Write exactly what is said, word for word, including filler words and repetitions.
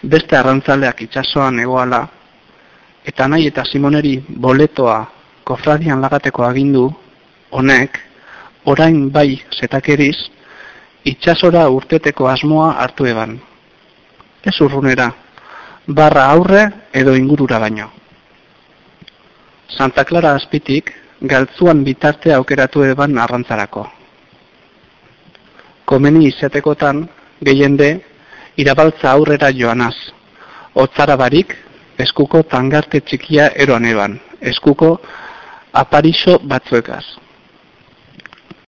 beste arrantzaleak itsasoan egoala, eta nahi eta Simoneri boletoa kofradian lagateko agindu, honek, orain bai zetakeriz, itsasora urteteko asmoa hartu eban. Ez urrunera, barra aurre edo ingurura baino. Santa Clara azpitik, galtzuan bitarte aukeratu eban arrantzarako. Komeni izatekotan, gehiende, irabaltza aurrera joanaz. Hotzara barik, eskuko tangarte txikia eroan eban, eskuko aparixo batzuekaz.